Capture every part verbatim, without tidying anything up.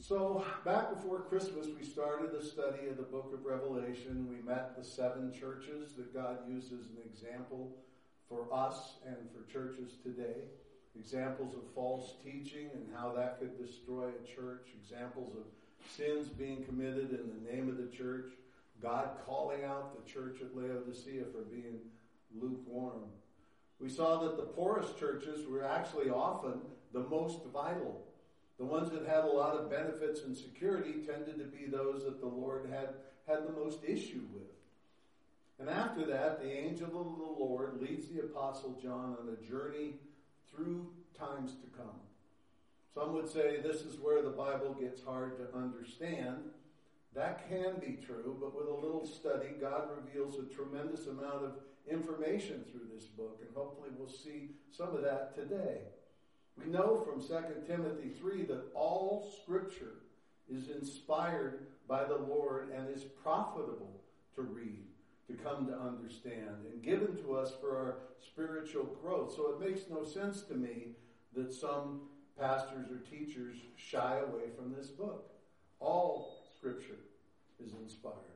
So, back before Christmas, we started the study of the book of Revelation. We met the seven churches that God used as an example for us and for churches today. Examples of false teaching and how that could destroy a church. Examples of sins being committed in the name of the church. God calling out the church at Laodicea for being lukewarm. We saw that the poorest churches were actually often the most vital. The ones that had a lot of benefits and security tended to be those that the Lord had, had the most issue with. And after that, the angel of the Lord leads the Apostle John on a journey through times to come. Some would say this is where the Bible gets hard to understand. That can be true, but with a little study, God reveals a tremendous amount of information through this book, and hopefully we'll see some of that today. We know from Second Timothy three that all Scripture is inspired by the Lord and is profitable to read, to come to understand, and given to us for our spiritual growth. So it makes no sense to me that some pastors or teachers shy away from this book. All Scripture is inspired.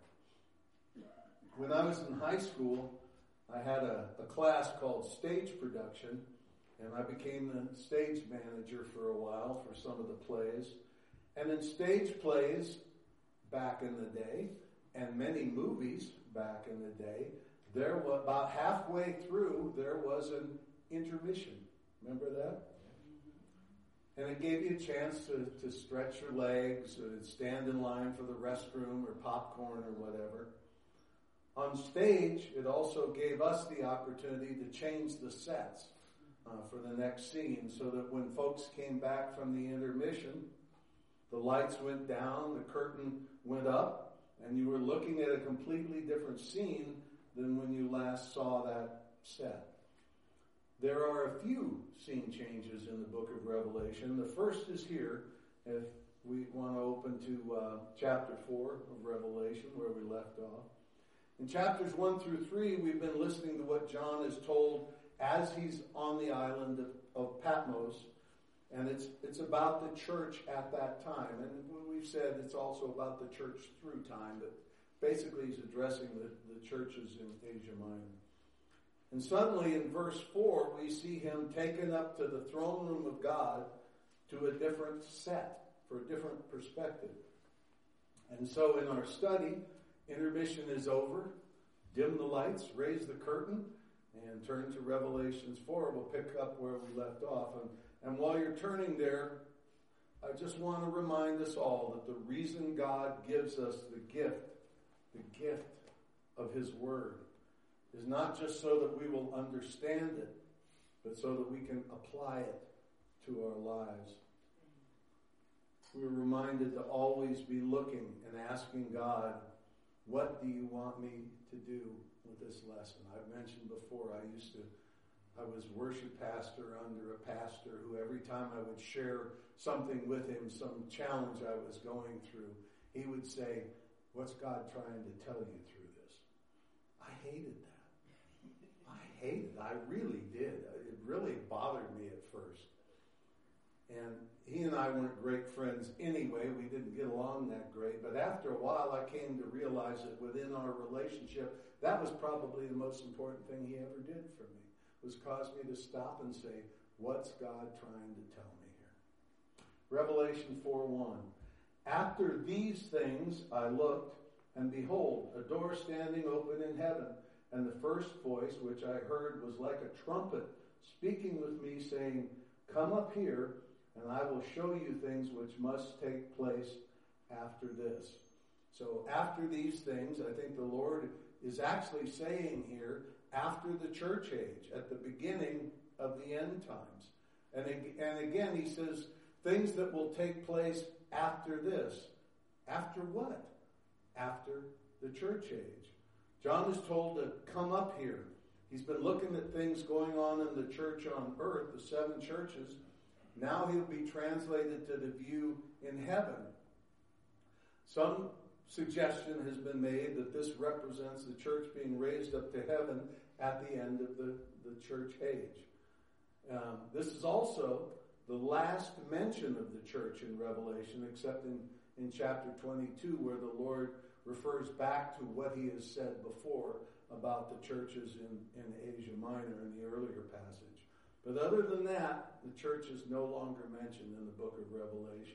When I was in high school, I had a, a class called Stage Production, and I became the stage manager for a while for some of the plays. And in stage plays back in the day, and many movies back in the day, there was about halfway through there was an intermission. Remember that? And it gave you a chance to, to stretch your legs, or stand in line for the restroom or popcorn or whatever. On stage, it also gave us the opportunity to change the sets uh, for the next scene, so that when folks came back from the intermission, the lights went down, the curtain went up, and you were looking at a completely different scene than when you last saw that set. There are a few scene changes in the book of Revelation. The first is here, if we want to open to uh, chapter four of Revelation, where we left off. In chapters one through three, we've been listening to what John is told as he's on the island of, of Patmos, and it's it's about the church at that time. And we've said it's also about the church through time, but basically he's addressing the, the churches in Asia Minor. And suddenly in verse four, we see him taken up to the throne room of God to a different set, for a different perspective. And so in our study, intermission is over. Dim the lights, raise the curtain, and turn to Revelations four. We'll pick up where we left off. And, and while you're turning there, I just want to remind us all that the reason God gives us the gift, the gift of His Word, is not just so that we will understand it, but so that we can apply it to our lives. We're reminded to always be looking and asking God, what do you want me to do with this lesson? I've mentioned before, I used to, I was worship pastor under a pastor who every time I would share something with him, some challenge I was going through, he would say, what's God trying to tell you through this? I hated that. I hated it. I really did. It really bothered me at first. And he and I weren't great friends anyway. We didn't get along that great. But after a while, I came to realize that within our relationship, that was probably the most important thing he ever did for me, was cause me to stop and say, what's God trying to tell me here? Revelation four one. After these things I looked, and behold, a door standing open in heaven. And the first voice which I heard was like a trumpet speaking with me, saying, come up here, and I will show you things which must take place after this. So after these things, I think the Lord is actually saying here, after the church age, at the beginning of the end times. And, and again, he says, things that will take place after this. After what? After the church age. John is told to come up here. He's been looking at things going on in the church on earth, the seven churches. Now he'll be translated to the view in heaven. Some suggestion has been made that this represents the church being raised up to heaven at the end of the, the church age. Um, this is also the last mention of the church in Revelation, except in, in chapter twenty-two, where the Lord refers back to what he has said before about the churches in, in Asia Minor in the earlier passage. But other than that, the church is no longer mentioned in the book of Revelation.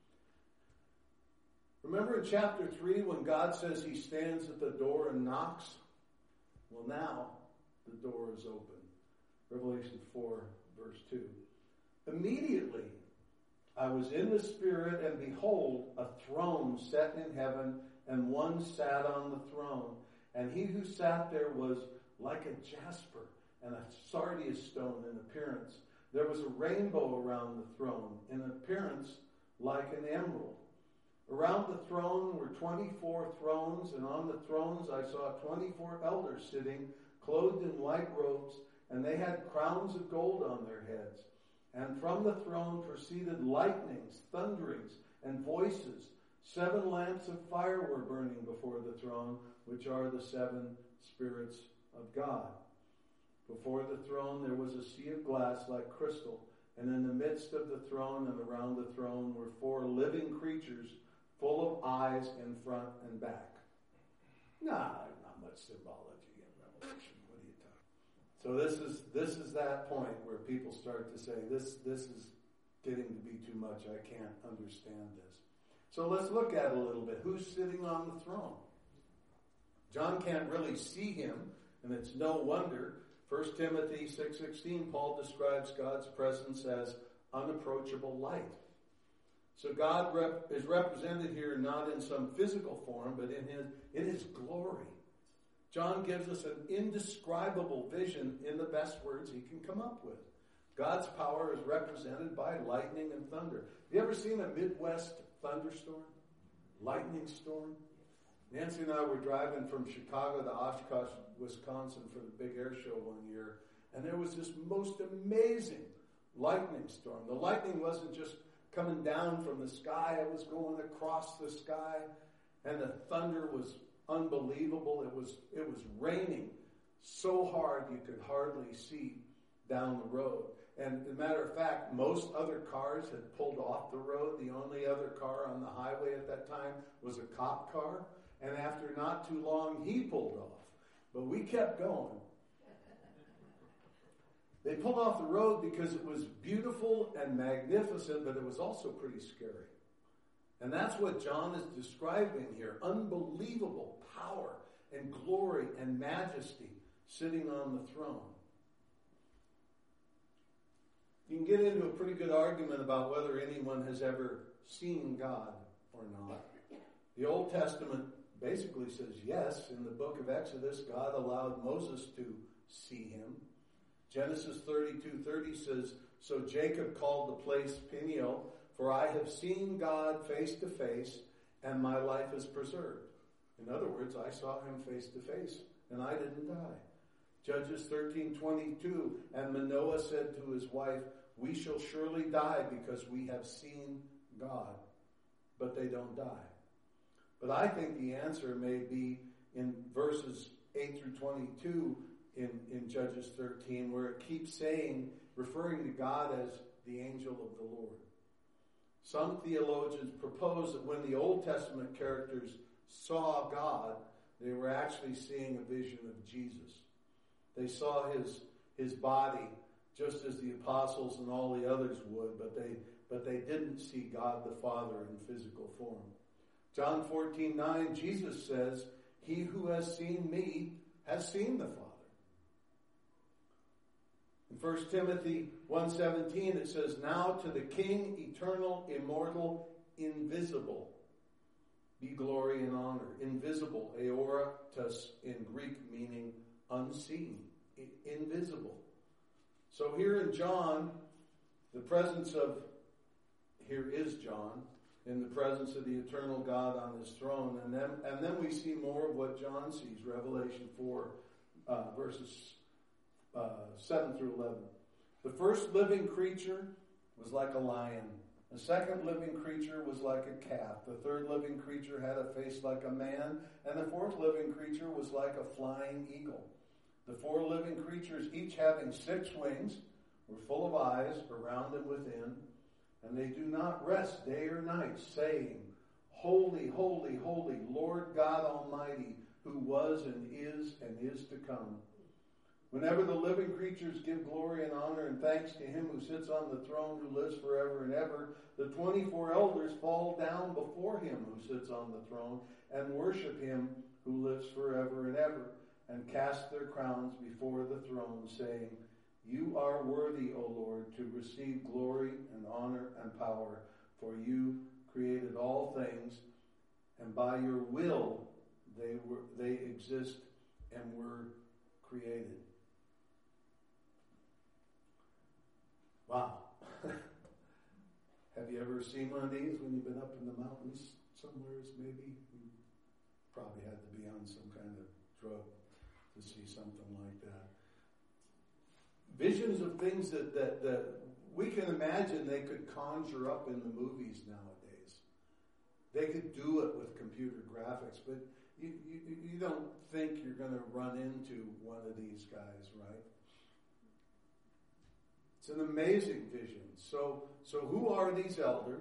Remember in chapter three when God says he stands at the door and knocks? Well, now the door is open. Revelation four, verse two. Immediately I was in the Spirit, and behold, a throne set in heaven, and one sat on the throne. And he who sat there was like a jasper and a sardius stone in appearance. There was a rainbow around the throne, in appearance like an emerald. Around the throne were twenty-four thrones, and on the thrones I saw twenty-four elders sitting, clothed in white robes, and they had crowns of gold on their heads. And from the throne proceeded lightnings, thunderings, and voices. Seven lamps of fire were burning before the throne, which are the seven spirits of God. Before the throne there was a sea of glass like crystal, and in the midst of the throne and around the throne were four living creatures, full of eyes in front and back. Nah, not much symbology in Revelation. What are you talking? So this is this is that point where people start to say, this this is getting to be too much. I can't understand this. So let's look at it a little bit. Who's sitting on the throne? John can't really see him, and it's no wonder. First Timothy six sixteen, Paul describes God's presence as unapproachable light. So God rep- is represented here not in some physical form, but in his, in his glory. John gives us an indescribable vision in the best words he can come up with. God's power is represented by lightning and thunder. Have you ever seen a Midwest thunderstorm? Lightning storm? Nancy and I were driving from Chicago to Oshkosh, Wisconsin for the big air show one year, and there was this most amazing lightning storm. The lightning wasn't just coming down from the sky, it was going across the sky, and the thunder was unbelievable. It was it was raining so hard you could hardly see down the road. And as a matter of fact, most other cars had pulled off the road. The only other car on the highway at that time was a cop car. And after not too long, he pulled off. But we kept going. They pulled off the road because it was beautiful and magnificent, but it was also pretty scary. And that's what John is describing here. Unbelievable power and glory and majesty sitting on the throne. You can get into a pretty good argument about whether anyone has ever seen God or not. The Old Testament basically says yes. In the book of Exodus, God allowed Moses to see him. Genesis thirty-two thirty says, so Jacob called the place Peniel, for I have seen God face to face, and my life is preserved. In other words, I saw him face to face, and I didn't die. Judges thirteen twenty-two, and Manoah said to his wife, we shall surely die because we have seen God. But they don't die. But I think the answer may be in verses eight through twenty-two in, in Judges thirteen, where it keeps saying, referring to God as the angel of the Lord. Some theologians propose that when the Old Testament characters saw God, they were actually seeing a vision of Jesus. They saw his, his body just as the apostles and all the others would, but they, but they didn't see God the Father in physical form. John fourteen nine, Jesus says, he who has seen me has seen the Father. In First Timothy one seventeen, it says, now to the King, eternal, immortal, invisible, be glory and honor. Invisible, aortos in Greek, meaning unseen, invisible. So here in John, the presence of, here is John, in the presence of the eternal God on his throne. And then, and then we see more of what John sees, Revelation four, uh, verses uh, seven through eleven. The first living creature was like a lion. The second living creature was like a calf. The third living creature had a face like a man. And the fourth living creature was like a flying eagle. The four living creatures, each having six wings, were full of eyes around and within, and they do not rest day or night, saying, Holy, holy, holy, Lord God Almighty, who was and is and is to come. Whenever the living creatures give glory and honor and thanks to him who sits on the throne, who lives forever and ever, the twenty-four elders fall down before him who sits on the throne and worship him who lives forever and ever, and cast their crowns before the throne, saying, You are worthy, O Lord, to receive glory and honor and power, for you created all things, and by your will they were they exist and were created. Wow. Have you ever seen one of these when you've been up in the mountains somewhere? Maybe you probably had to be on some kind of drug to see something like that. Visions of things that, that, that we can imagine they could conjure up in the movies nowadays. They could do it with computer graphics, but you, you, you don't think you're going to run into one of these guys, right? It's an amazing vision. So, so who are these elders?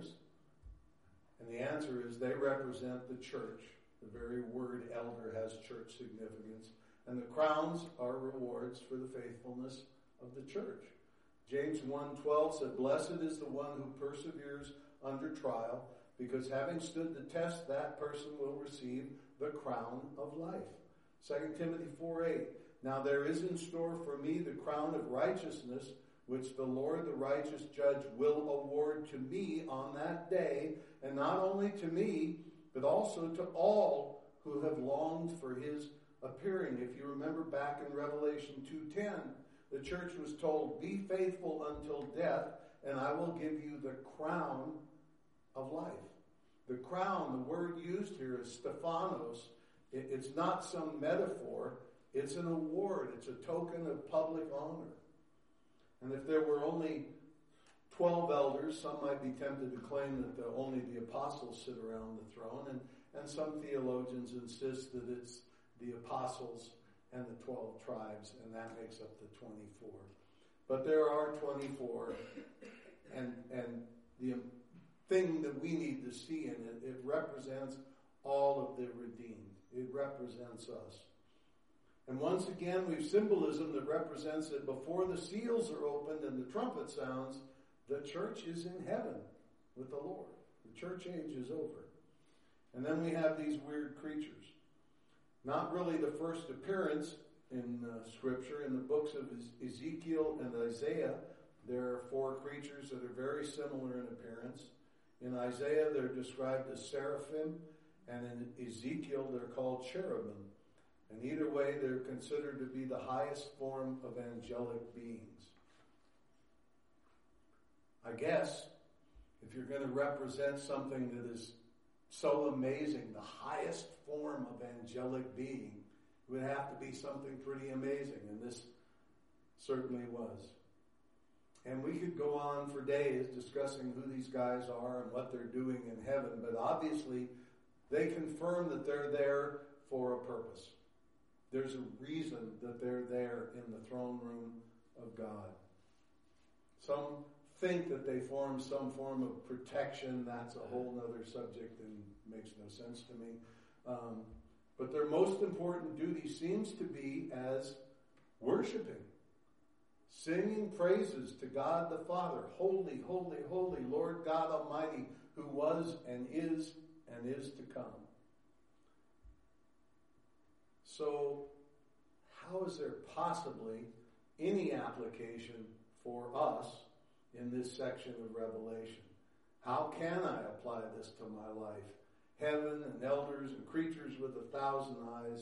And the answer is they represent the church. The very word elder has church significance. And the crowns are rewards for the faithfulness of the church. James one twelve said, Blessed is the one who perseveres under trial, because having stood the test, that person will receive the crown of life. Second Timothy four eight, Now there is in store for me the crown of righteousness, which the Lord, the righteous judge, will award to me on that day, and not only to me, but also to all who have longed for his appearing. If you remember back in Revelation two ten, the church was told, Be faithful until death, and I will give you the crown of life. The crown, the word used here is Stephanos. It's not some metaphor. It's an award. It's a token of public honor. And if there were only twelve elders, some might be tempted to claim that the, only the apostles sit around the throne. And, and some theologians insist that it's the apostles and the twelve tribes, and that makes up the twenty-four. But there are twenty-four, and and the thing that we need to see in it, it represents all of the redeemed. It represents us. And once again, we've symbolism that represents that before the seals are opened and the trumpet sounds, the church is in heaven with the Lord. The church age is over. And then we have these weird creatures. Not really the first appearance in uh, Scripture. In the books of Ezekiel and Isaiah, there are four creatures that are very similar in appearance. In Isaiah, they're described as seraphim, and in Ezekiel, they're called cherubim. And either way, they're considered to be the highest form of angelic beings. I guess, if you're going to represent something that is so amazing, the highest form of angelic being, it would have to be something pretty amazing, and this certainly was. And we could go on for days discussing who these guys are and what they're doing in heaven, but obviously they confirm that they're there for a purpose. There's a reason that they're there in the throne room of God. Some think that they form some form of protection. That's a whole other subject and makes no sense to me. Um, but their most important duty seems to be as worshiping. Singing praises to God the Father. Holy, holy, holy, Lord God Almighty, who was and is and is to come. So, how is there possibly any application for us in this section of Revelation? How can I apply this to my life? Heaven and elders and creatures with a thousand eyes.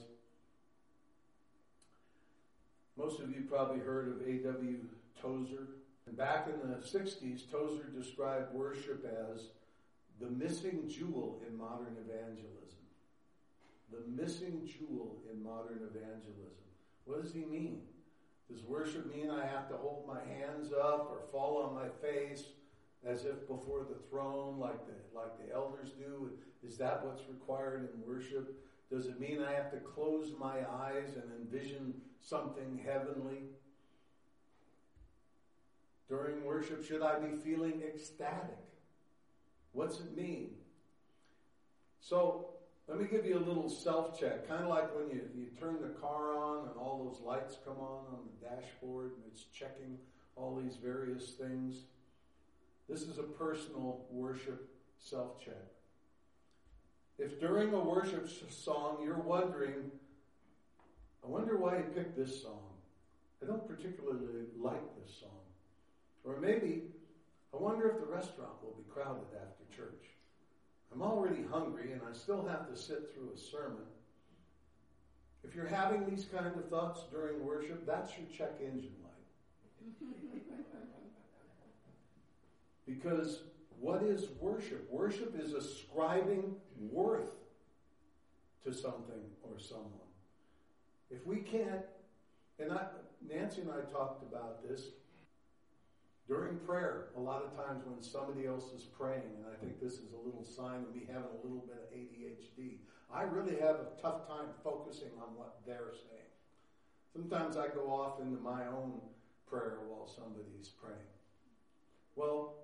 Most of you probably heard of A W Tozer. And back in the sixties, Tozer described worship as the missing jewel in modern evangelism. The missing jewel in modern evangelism. What does he mean? Does worship mean I have to hold my hands up or fall on my face as if before the throne like the, like the elders do? Is that what's required in worship? Does it mean I have to close my eyes and envision something heavenly? During worship, should I be feeling ecstatic? What's it mean? So, let me give you a little self-check, kind of like when you, you turn the car on and all those lights come on on the dashboard and it's checking all these various things. This is a personal worship self-check. If during a worship song you're wondering, I wonder why he picked this song. I don't particularly like this song. Or maybe, I wonder if the restaurant will be crowded after church. I'm already hungry and I still have to sit through a sermon. If you're having these kind of thoughts during worship, that's your check engine light. Because what is worship? Worship is ascribing worth to something or someone. If we can't, and I, Nancy and I talked about this, during prayer, a lot of times when somebody else is praying, and I think this is a little sign of me having a little bit of A D H D, I really have a tough time focusing on what they're saying. Sometimes I go off into my own prayer while somebody's praying. Well,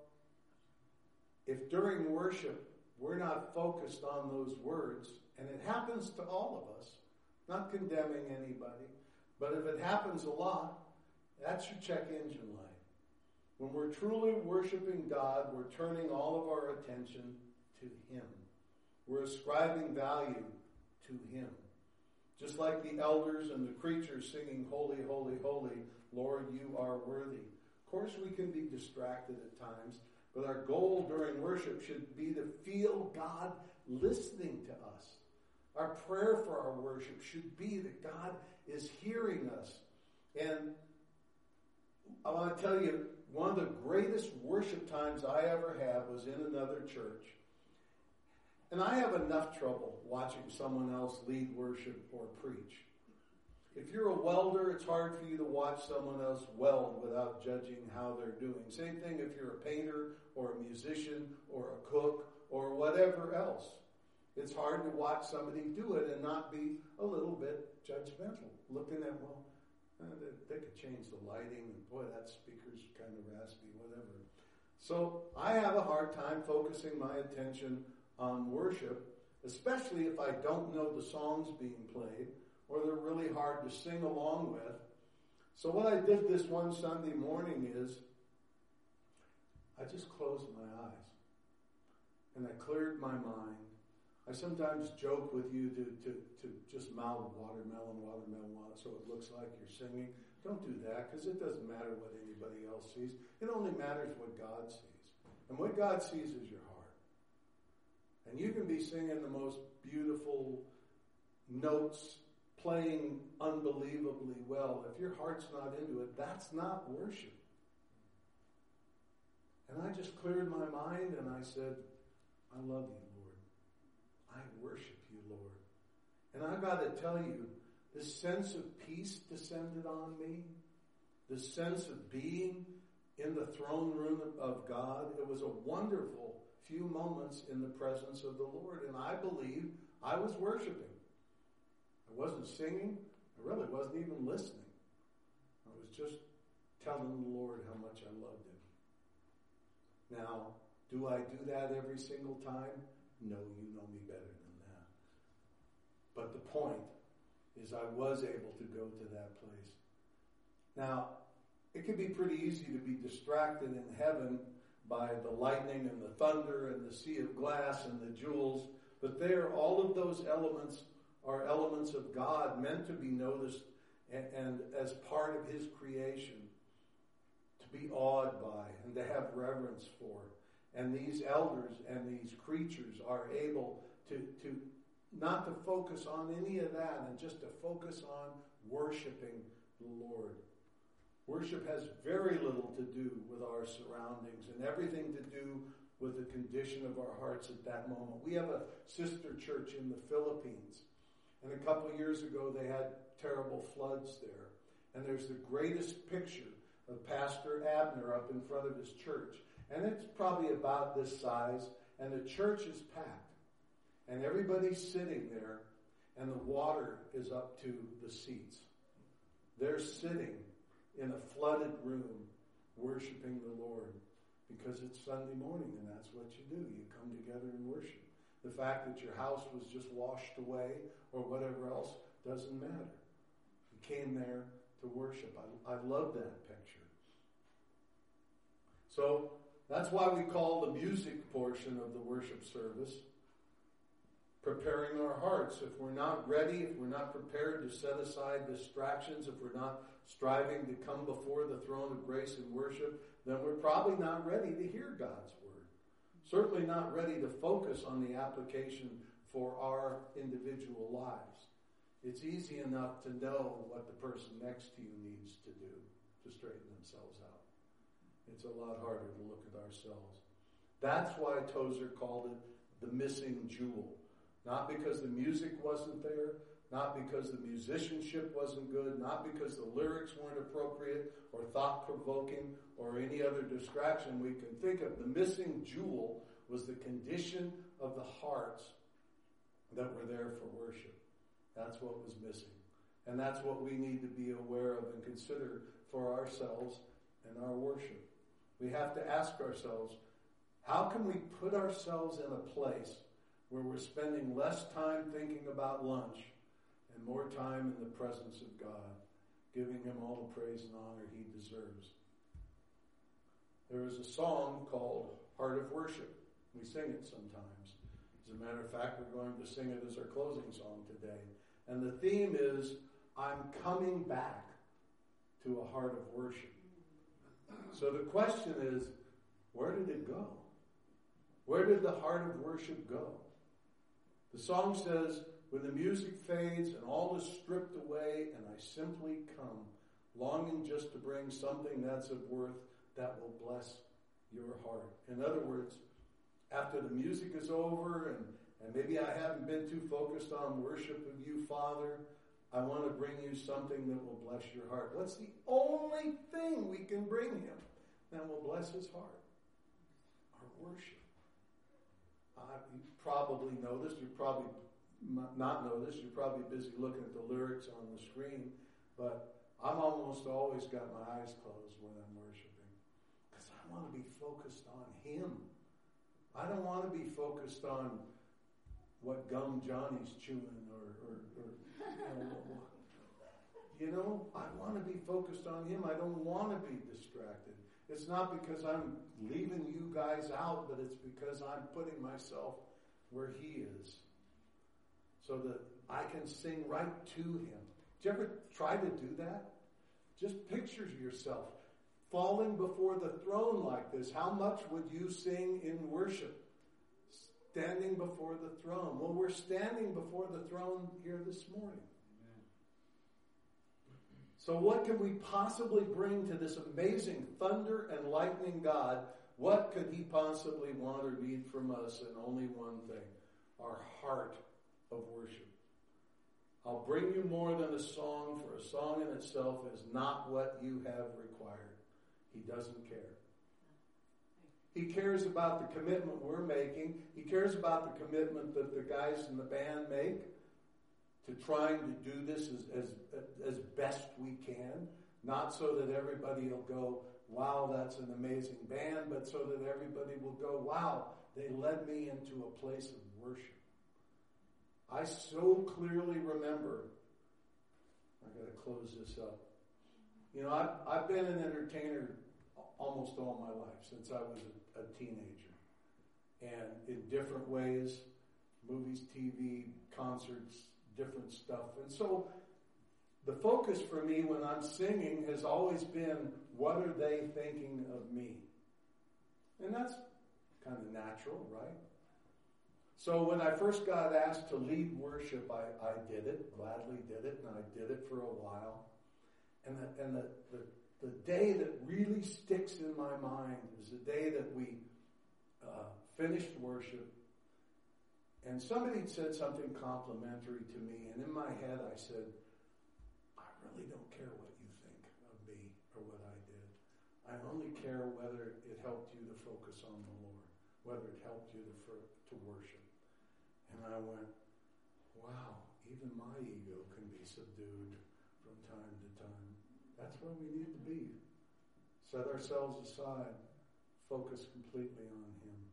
if during worship we're not focused on those words, and it happens to all of us, not condemning anybody, but if it happens a lot, that's your check engine light. When we're truly worshiping God, we're turning all of our attention to Him. We're ascribing value to Him. Just like the elders and the creatures singing, "Holy, holy, holy, Lord, you are worthy." Of course, we can be distracted at times, but our goal during worship should be to feel God listening to us. Our prayer for our worship should be that God is hearing us. And I want to tell you, one of the greatest worship times I ever had was in another church. And I have enough trouble watching someone else lead worship or preach. If you're a welder, it's hard for you to watch someone else weld without judging how they're doing. Same thing if you're a painter or a musician or a cook or whatever else. It's hard to watch somebody do it and not be a little bit judgmental. Looking at, well, uh, they, they could change the lighting, and boy, that speaker's kind of raspy, whatever. So I have a hard time focusing my attention on worship, especially if I don't know the songs being played, or they're really hard to sing along with. So what I did this one Sunday morning is, I just closed my eyes, and I cleared my mind. I sometimes joke with you to, to, to just mouth watermelon, watermelon, watermelon, so it looks like you're singing. Don't do that, because it doesn't matter what anybody else sees. It only matters what God sees. And what God sees is your heart. And you can be singing the most beautiful notes, playing unbelievably well. If your heart's not into it, that's not worship. And I just cleared my mind and I said, I love you, Lord. I worship you, Lord. And I got to tell you, this sense of peace descended on me. This sense of being in the throne room of God. It was a wonderful few moments in the presence of the Lord. And I believe I was worshiping. I wasn't singing. I really wasn't even listening. I was just telling the Lord how much I loved Him. Now, do I do that every single time? No, you know me better than that. But the point is I was able to go to that place. Now, it can be pretty easy to be distracted in heaven by the lightning and the thunder and the sea of glass and the jewels. But there, all of those elements are elements of God meant to be noticed and, and as part of His creation, to be awed by and to have reverence for. And these elders and these creatures are able to, to not to focus on any of that and just to focus on worshiping the Lord. Worship has very little to do with our surroundings and everything to do with the condition of our hearts at that moment. We have a sister church in the Philippines, and a couple of years ago they had terrible floods there. And there's the greatest picture of Pastor Abner up in front of his church. And it's probably about this size, and the church is packed. And everybody's sitting there, and the water is up to the seats. They're sitting in a flooded room, worshiping the Lord because it's Sunday morning and that's what you do. You come together and worship. The fact that your house was just washed away or whatever else doesn't matter. You came there to worship. I, I love that picture. So that's why we call the music portion of the worship service preparing our hearts. If we're not ready, if we're not prepared to set aside distractions, if we're not striving to come before the throne of grace and worship, then we're probably not ready to hear God's word. Certainly not ready to focus on the application for our individual lives. It's easy enough to know what the person next to you needs to do to straighten themselves out. It's a lot harder to look at ourselves. That's why Tozer called it the missing jewel. Not because the music wasn't there, not because the musicianship wasn't good, not because the lyrics weren't appropriate or thought-provoking or any other distraction we can think of. The missing jewel was the condition of the hearts that were there for worship. That's what was missing. And that's what we need to be aware of and consider for ourselves and our worship. We have to ask ourselves, how can we put ourselves in a place where we're spending less time thinking about lunch and more time in the presence of God, giving him all the praise and honor he deserves? There is a song called Heart of Worship. We sing it sometimes. As a matter of fact, we're going to sing it as our closing song today. And the theme is, I'm coming back to a heart of worship. So the question is, where did it go? Where did the heart of worship go? The song says, when the music fades and all is stripped away and I simply come, longing just to bring something that's of worth that will bless your heart. In other words, after the music is over and, and maybe I haven't been too focused on worship of you, Father, I want to bring you something that will bless your heart. What's the only thing we can bring him that will bless his heart? Our worship. Uh, you probably know this. You probably not know this. You're probably busy looking at the lyrics on the screen. But I'm almost always got my eyes closed when I'm worshiping. Because I want to be focused on him. I don't want to be focused on what gum Johnny's chewing or, or, or you know, you know, I want to be focused on him. I don't want to be distracted. It's not because I'm leaving you guys out, but it's because I'm putting myself where he is so that I can sing right to him. Did you ever try to do that? Just picture yourself falling before the throne like this. How much would you sing in worship? Standing before the throne. Well, we're standing before the throne here this morning. So what can we possibly bring to this amazing thunder and lightning God? What could he possibly want or need from us? And only one thing, our heart of worship. I'll bring you more than a song, for a song in itself is not what you have required. He doesn't care. He cares about the commitment we're making. He cares about the commitment that the guys in the band make to trying to do this as, as, as best we can. Not so that everybody will go, wow, that's an amazing band, but so that everybody will go, wow, they led me into a place of worship. I so clearly remember, I've got to close this up. You know, I've, I've been an entertainer almost all my life, since I was a, a teenager. And in different ways, movies, T V, concerts, different stuff. And so the focus for me when I'm singing has always been, what are they thinking of me? And that's kind of natural, right? So when I first got asked to lead worship, I, I did it, gladly did it, and I did it for a while. And the, and the, the, the day that really sticks in my mind is the day that we uh, finished worship. And somebody said something complimentary to me, and in my head I said, I really don't care what you think of me or what I did. I only care whether it helped you to focus on the Lord, whether it helped you to, for, to worship. And I went, wow, even my ego can be subdued from time to time. That's where we need to be. Set ourselves aside. Focus completely on Him.